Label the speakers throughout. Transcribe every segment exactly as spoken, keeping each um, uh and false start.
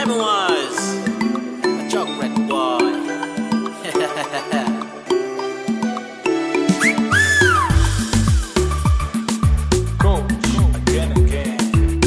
Speaker 1: time it was a chocolate boy.
Speaker 2: Coach, again, again.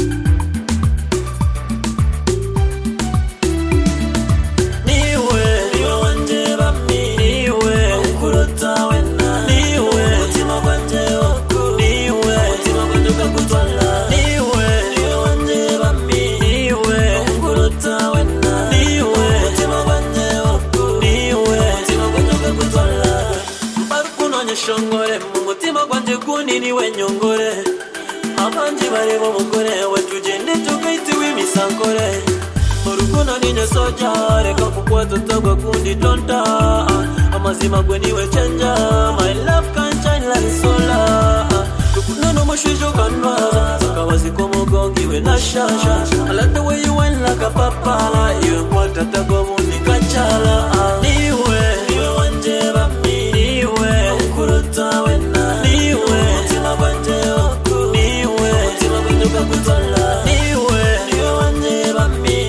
Speaker 3: Niwe, niwe wanje bami, niwe ukurota wena, niwe mutima gwanje wako, niwe mutima gwanje ukakutwala, niwe niwe wanje bami, niwe ukurota wena, niwe mutima gwanje wako, niwe mutima gwanje ukakutwala. Mpari kunonyesha ngore mu mutima gwanje kunini wenyongore, abanji bari bo mugore we tugende tukaitiwe imisankore. Urukundo ninye soja, reka kukwata tagwa kundi tonta, amazima gwe niwe chenja, my love can shine like solar. Rukundo no mushijo kanwa, sakawazi komogongi we na shasha, I like the way you wine like a papala, you kwata tagwa kundi kachala. Niwe, niwe wanje bami, niwe ukuruta wena, niwe mutima gwanje wako, niwe mutima gwanje ukakutwala, niwe niwe wanje bami,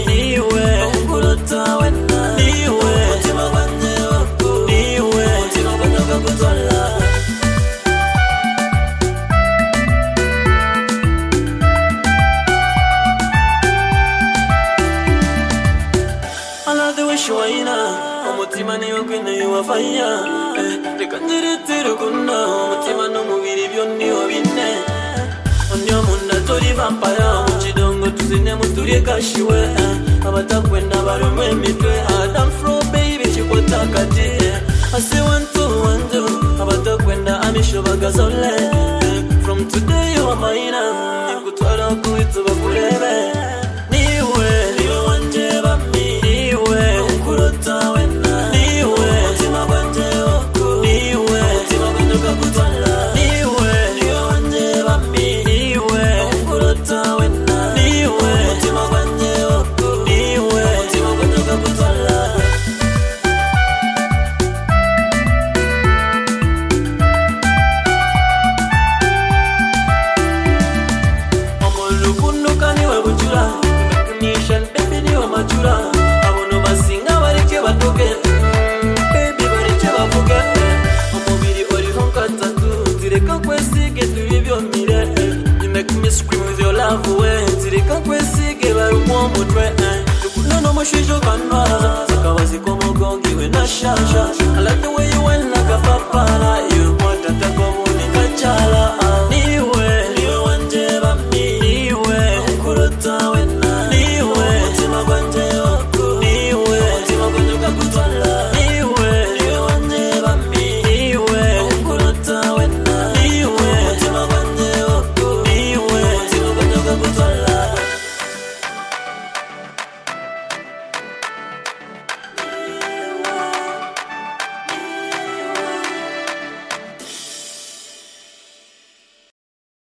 Speaker 3: umutima niyo kwine yuwafanya reka nziritire ukunda umutima n'umubiri byo niho bine onyo munda tori vampire mukidongo tuzine muturiye kashiwe abatakwenda barumwe emitwe Adam Fro baby chikota kati ase wantu wantu abatakwenda amisho bagazole from today you are mine nikutwara kuitwa bakurebe niwe niwe wanje bami niwe ukurota wena niwe mutima gwanje wako niwe mutima gwanje ukakutwala niwe niwe wanje bami niwe ukurota wena niwe mutima gwanje wako niwe mutima gwanje ukakutwala. Omulukundo kaniwe bujura kunisha baby niwe majura abono basinga bareke batoke baby bareke bavuge umubiri oriho nkatatu zireka kwesige tubibyo mire you make me scream with your love way zireka kwesige barumwo mutwe rukundo no mushijo kanwa sakawazi komogongi we na shasha I like the way you went like a papala you want to take over ni kachala niwe